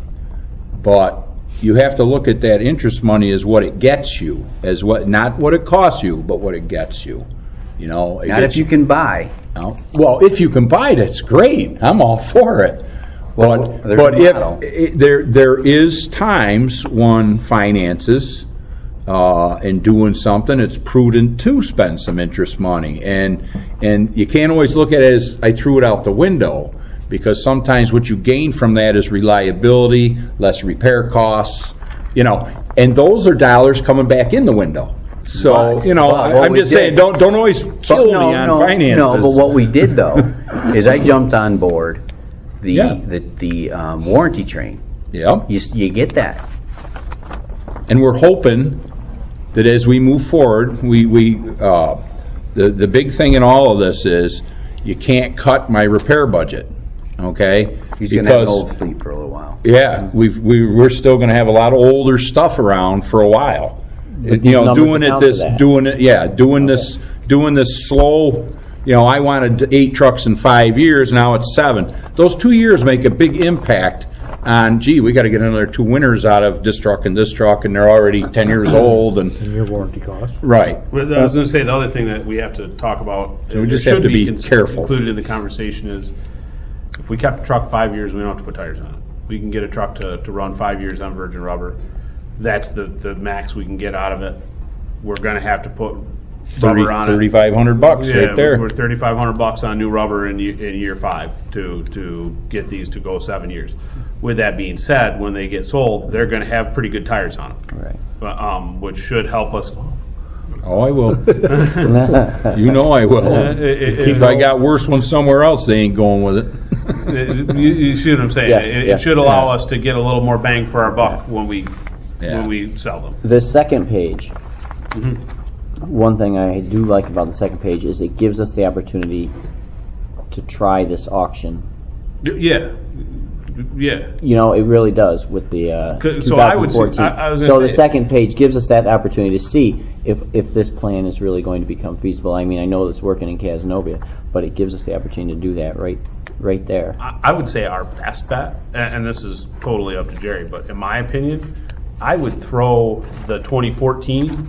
S2: but you have to look at that interest money as what it gets you, as what, not what it costs you, but what it gets you. You know, it
S1: not
S2: gets
S1: if you can buy.
S2: No. Well, if you can buy it, it's great. I'm all for it.
S1: Well,
S2: But,
S1: there's
S2: but
S1: a
S2: if
S1: model.
S2: it, there there is times one finances uh, and doing something, it's prudent to spend some interest money, and and you can't always look at it as I threw it out the window, because sometimes what you gain from that is reliability, less repair costs, you know, and those are dollars coming back in the window. So,
S1: But-
S2: you know,
S1: but
S2: I,
S1: what
S2: I'm
S1: we
S2: just
S1: did-
S2: saying, don't don't always kill
S1: But no,
S2: me on
S1: no,
S2: finances.
S1: No, but what we did though is I jumped on board the
S2: Yeah.
S1: the, the um, warranty train.
S2: Yeah.
S1: You s- you get that.
S2: And we're hoping that as we move forward, we, we uh, the, the big thing in all of this is you can't cut my repair budget, okay?
S1: He's going to have an
S2: Because-
S1: old fleet for a little while.
S2: Yeah, we've, we, we're still gonna have a lot of older stuff around for a while. You
S3: these
S2: know,
S3: numbers
S2: doing it
S3: account for
S2: this,
S3: that.
S2: doing it, yeah, doing this, doing this slow, you know, I wanted eight trucks in five years, now it's seven. Those two years make a big impact on, gee, we gotta get another two winters out of this truck and this truck, and they're already ten years old, and,
S5: And your warranty costs.
S2: right.
S4: But I was going to say, the other thing that we have to talk about,
S2: So we
S4: and
S2: just
S4: should
S2: have to be
S4: cons-
S2: careful.
S4: included in the conversation, is if we kept a truck five years, we don't have to put tires on it. We can get a truck to, to run five years on virgin rubber. That's the, the max we can get out of it. We're going to have to put
S2: Thirty,
S4: rubber on it.
S2: thirty-five hundred bucks
S4: Yeah,
S2: right there.
S4: we're thirty-five hundred bucks on new rubber in, ye- in year five to, to get these to go seven years. With that being said, when they get sold, they're going to have pretty good tires on them,
S3: Right.
S4: but, um, which should help us.
S2: Oh, I will. You know I will.
S4: Uh, it- it-
S2: If I got worse ones somewhere else, they ain't going with it.
S4: It- You, you see what I'm saying?
S3: Yes,
S4: It, it
S3: yes.
S4: should allow
S2: Yeah.
S4: us to get a little more bang for our buck when we
S2: Yeah.
S4: when we sell them.
S3: The second page,
S4: Mm-hmm.
S3: one thing I do like about the second page is it gives us the opportunity to try this auction.
S4: Yeah, yeah.
S3: You know, it really does with the uh,
S4: Could- so I would say-
S3: twenty fourteen.
S4: I- I was gonna
S3: so the
S4: say-
S3: second page gives us that opportunity to see if, if this plan is really going to become feasible. I mean, I know it's working in Casanova, but it gives us the opportunity to do that right right there.
S4: I, I would say our best bet, and, and this is totally up to Jerry, but in my opinion, I would throw the twenty fourteen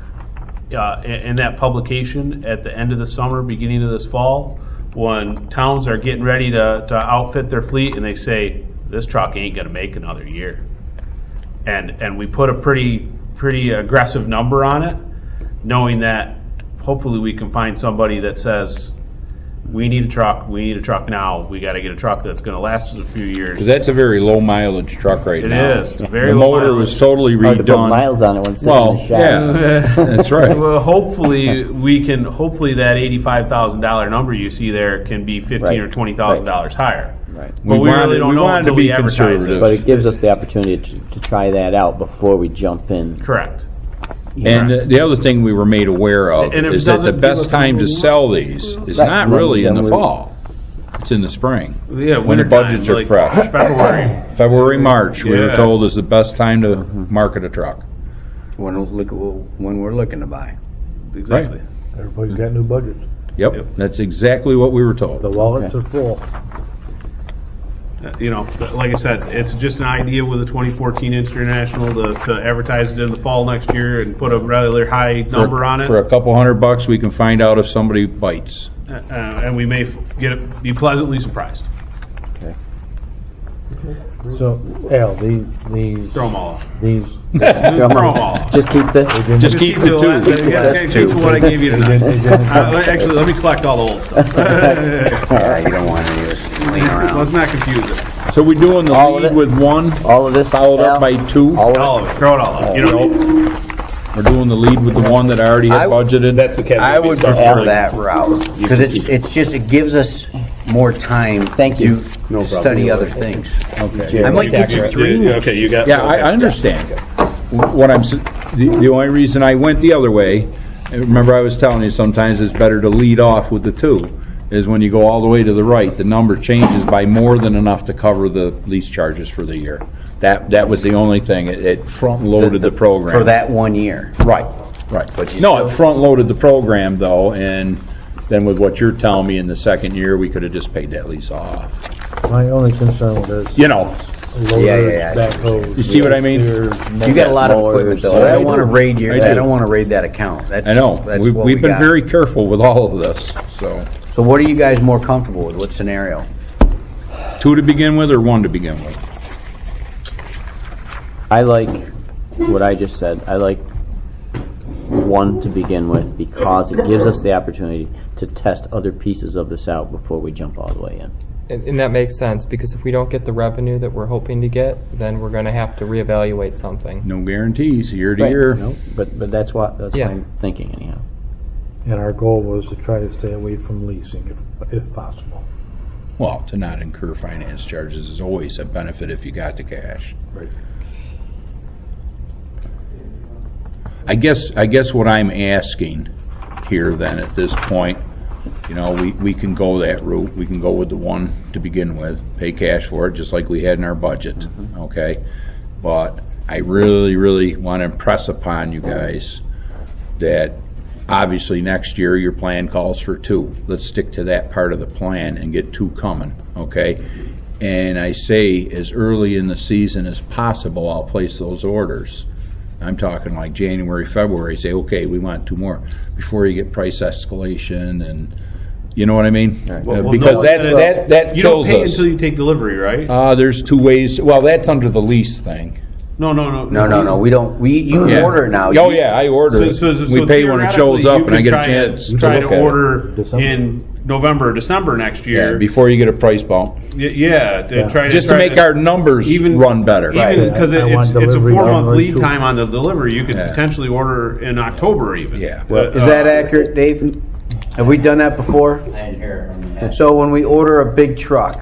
S4: uh, in, in that publication at the end of the summer, beginning of this fall, when towns are getting ready to, to outfit their fleet and they say, this truck ain't going to make another year. And, and we put a pretty, pretty aggressive number on it, knowing that hopefully we can find somebody that says, we need a truck, we need a truck now, we got to get a truck that's going to last us a few years.
S2: Because that's a very low mileage truck right
S4: It
S2: now.
S4: is. It's a very
S2: The
S4: low
S2: motor
S4: mileage.
S2: was totally
S3: Hard to put
S2: redone.
S3: miles on it when it's sitting
S2: Well,
S3: in the shop.
S2: yeah, that's right.
S4: Well, hopefully we can. Hopefully that eighty-five thousand dollar number you see there can be fifteen
S3: Right.
S4: or twenty thousand dollars higher.
S3: Right.
S4: But we,
S2: We wanted-
S4: really don't
S2: we
S4: know
S2: wanted to
S4: until
S2: be
S4: we advertise
S2: conservative.
S4: it.
S3: But it gives us the opportunity to, to try that out before we jump in.
S4: Correct.
S2: And the- the other thing we were made aware of
S4: And if it
S2: is that the
S4: doesn't give
S2: best
S4: us-
S2: time to sell these is
S3: Right,
S2: not
S3: then-
S2: really in
S3: then
S2: the
S3: we're-
S2: fall. It's in the spring.
S4: Yeah,
S2: When the
S4: wintertime,
S2: budgets are
S4: like
S2: fresh.
S4: February.
S2: February, March, we were
S4: Yeah.
S2: told is the best time to market a truck.
S1: When, we look, when we're looking to buy.
S4: Exactly.
S5: Everybody's got new budgets.
S2: Yep,
S4: Yep.
S2: that's exactly what we were told.
S5: The wallets
S3: Okay.
S5: are full.
S4: Uh, You know, but like I said, it's just an idea with the twenty fourteen International to, to advertise it in the fall next year and put a rather high number on it.
S2: For a couple hundred bucks, we can find out if somebody bites.
S4: Uh, and we may f- get be pleasantly surprised.
S3: Okay.
S5: So, Al, these, these,
S4: Throw them all off.
S5: these,
S4: Throw them all off.
S3: Just keep this?
S2: Just keep the
S4: last-
S2: two.
S4: yeah, yeah, keep what I gave you tonight. Uh, actually, let me collect all the old stuff.
S1: Yeah, you don't want any of this laying around.
S4: Let's not confuse it.
S2: So we're doing the
S3: All of
S2: lead
S3: it?
S2: with one,
S3: All of this?
S2: followed up
S3: Al?
S2: by two?
S3: All of
S4: All
S3: it?
S4: of it. Throw it all out. You know,
S2: We're doing the lead with the one that I already had
S1: I-
S2: budgeted?
S4: that's the
S1: I would
S4: category.
S1: prefer that route, because it's, it's just, it gives us more time
S3: Thank you.
S1: to study other things.
S2: Okay.
S1: I might get you three.
S4: Yeah, okay, you got.
S2: Yeah, I, I understand. What I'm, s- the, the only reason I went the other way, and remember I was telling you sometimes it's better to lead off with the two, is when you go all the way to the right, the number changes by more than enough to cover the lease charges for the year. That, that was the only thing. It, it front-loaded the program.
S1: For that one year.
S2: Right, right.
S1: But you
S2: No,
S1: still-
S2: it front-loaded the program, though, and then with what you're telling me in the second year, we could have just paid that lease off.
S5: my only concern with this.
S2: You know,
S5: Loaders,
S1: Yeah, yeah, yeah.
S5: backhoes.
S2: You see what I mean?
S5: steers,
S1: You got a lot of
S3: Mowers.
S1: equipment though. I
S2: I
S1: don't want to
S2: do.
S1: raid your,
S2: I
S1: I
S2: do.
S1: don't want to raid that account. That's,
S2: I know.
S1: that's
S2: We've,
S1: what
S2: we've
S1: we
S2: been
S1: got.
S2: very careful with all of this, so.
S1: So what are you guys more comfortable with? What scenario?
S2: Two to begin with or one to begin with?
S3: I like what I just said. I like one to begin with because it gives us the opportunity to test other pieces of this out before we jump all the way in.
S6: And, and that makes sense, because if we don't get the revenue that we're hoping to get, then we're going to have to reevaluate something.
S2: No guarantees, year to
S3: Right.
S2: year.
S3: No, but but that's what that's
S6: Yeah.
S3: what I'm thinking anyhow.
S5: And our goal was to try to stay away from leasing if, if possible.
S2: Well, to not incur finance charges is always a benefit if you got the cash.
S5: Right.
S2: I guess, I guess what I'm asking here then at this point, you know, we, we can go that route. We can go with the one to begin with, pay cash for it, just like we had in our budget, okay? But I really, really want to impress upon you guys that obviously next year your plan calls for two. Let's stick to that part of the plan and get two coming, okay? And I say as early in the season as possible, I'll place those orders. I'm talking like January, February, say, okay, we want two more, before you get price escalation and, you know what I mean?
S3: Right.
S2: Uh,
S4: Well, well,
S2: Because
S4: no,
S2: that's,
S4: uh,
S2: that, that
S4: You don't
S2: kills
S4: pay
S2: us.
S4: until you take delivery, right?
S2: Uh, there's two ways, well, that's under the lease thing.
S4: No, no, no.
S1: No, no, no. We don't. We you
S2: Yeah.
S1: order it now.
S2: Oh,
S1: You-
S2: yeah, I order it.
S4: So- so- so
S2: We pay when it shows
S4: theoretically,
S2: up
S4: you
S2: and I
S4: could
S2: get a
S4: try
S2: chance
S4: to,
S2: to
S4: try
S2: look
S4: to
S2: at it.
S4: order
S5: December.
S4: in November, December next
S2: Yeah,
S4: year.
S2: before you get a price bump.
S4: Y- yeah, to
S5: Yeah.
S4: try to
S2: Just to
S4: try
S2: make our numbers
S4: even-
S2: run better.
S4: Even because
S5: I- I
S4: it,
S5: want
S4: it's, it's a
S5: delivery
S4: four month
S5: January
S4: lead
S5: too.
S4: time on the delivery. You could
S2: Yeah.
S4: potentially order in October even.
S2: Yeah.
S4: Uh,
S1: Is that accurate, Dave? Have we done that before?
S3: I didn't hear it.
S1: So when we order a big truck,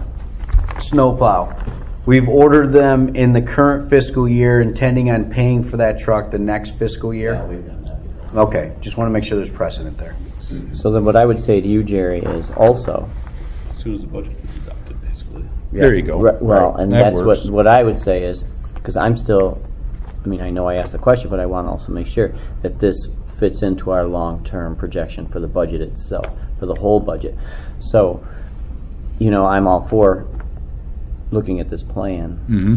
S1: snowplow, we've ordered them in the current fiscal year, intending on paying for that truck the next fiscal year.
S3: we've done that.
S1: Okay, just want to make sure there's precedent there.
S3: So then what I would say to you, Jerry, is also
S4: As soon as the budget is adopted, basically.
S2: There you go.
S3: Re- well,
S2: Right.
S3: and
S2: That
S3: that's
S2: works.
S3: what what I would say is, because I'm still, I mean, I know I asked the question, but I want to also make sure that this fits into our long-term projection for the budget itself, for the whole budget. So, you know, I'm all for looking at this plan.
S2: Mm-hmm.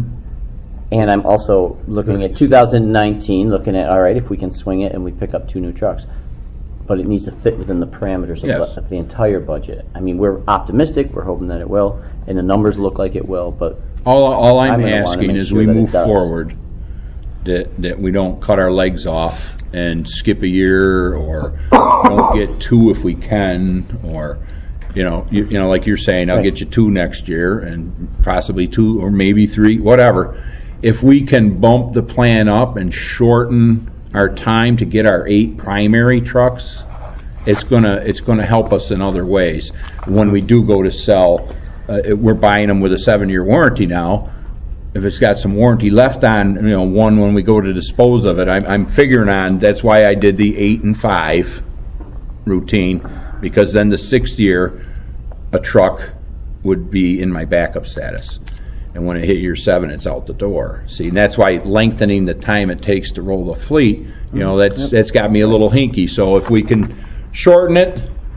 S3: And I'm also looking at two thousand nineteen, looking at, all right, if we can swing it and we pick up two new trucks. But it needs to fit within the parameters of,
S2: Yes.
S3: the- of the entire budget. I mean, we're optimistic, we're hoping that it will, and the numbers look like it will, but
S2: All, all
S3: I'm
S2: I'm
S3: gonna wanna
S2: asking
S3: make
S2: is
S3: sure
S2: we
S3: that it
S2: move
S3: does.
S2: forward, that, that we don't cut our legs off and skip a year, or don't get two if we can, or, you know, you, you know, like you're saying, I'll
S3: Right.
S2: get you two next year, and possibly two, or maybe three, whatever. If we can bump the plan up and shorten our time to get our eight primary trucks, it's gonna, it's gonna help us in other ways. When we do go to sell, uh, it- we're buying them with a seven-year warranty now. If it's got some warranty left on, you know, one when we go to dispose of it, I'm, I'm figuring on, that's why I did the eight and five routine, because then the sixth year, a truck would be in my backup status. And when it hit year seven, it's out the door. See, and that's why lengthening the time it takes to roll the fleet, you know, that's, that's got me a little hinky. So if we can shorten it,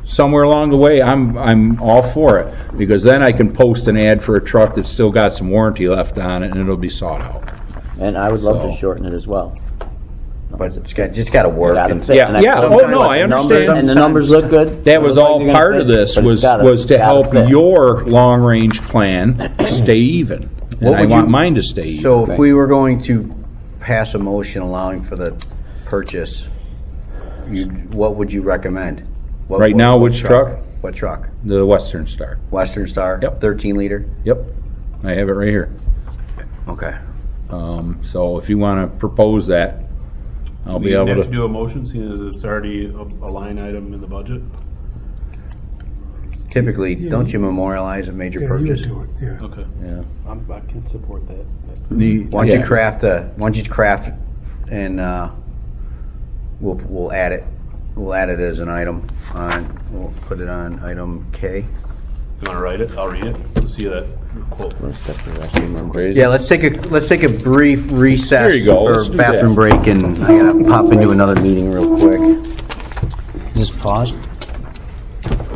S2: somewhere along the way, I'm, I'm all for it, because then I can post an ad for a truck that's still got some warranty left on it, and it'll be sought out.
S3: And I would love to
S2: So-
S3: shorten it as well.
S1: But it's got, just gotta work.
S3: Gotta
S1: and-
S3: fit.
S2: Yeah,
S3: And I
S2: yeah.
S3: told
S2: Oh,
S3: them
S2: no,
S3: what
S2: I
S3: the numbers-
S2: understand.
S3: And the numbers look good.
S2: That was
S3: Looks like
S2: all
S3: they're gonna
S2: part of
S3: fit,
S2: this,
S3: but it's
S2: was,
S3: gotta-
S2: was to
S3: gotta
S2: help
S3: fit.
S2: your long-range plan stay even. And
S1: What
S2: I
S1: would
S2: want
S1: you-
S2: mine to stay even.
S1: So if we were going to pass a motion allowing for the purchase, you, what would you recommend? What-
S2: Right
S1: what-
S2: now,
S1: what
S2: which truck?
S1: What truck?
S2: The Western Star.
S1: Western Star?
S2: Yep.
S1: thirteen liter?
S2: Yep, I have it right here.
S1: Okay.
S2: Um, so if you want to propose that, I'll
S4: Do
S2: be
S4: you
S2: able
S4: have to
S2: to.
S4: do a motion, seeing as it's already a, a line item in the budget?
S1: Typically, don't you memorialize a major
S8: Yeah, you would
S1: purchase?
S8: do it, yeah.
S4: Okay.
S2: Yeah.
S7: I'm, I can support that.
S2: The-
S1: Why don't you
S2: yeah.
S1: craft a, why don't you craft and, uh, we'll, we'll add it, we'll add it as an item on, we'll put it on item K.
S4: You wanna write it? I'll read it. Let's see that quote.
S3: Wanna step to the restroom real quick?
S2: Crazy.
S1: Yeah, let's take a, let's take a brief recess
S2: There you go.
S1: for
S2: Let's do
S1: bathroom
S2: that.
S1: break, and I gotta pop into another meeting real quick. Is this paused?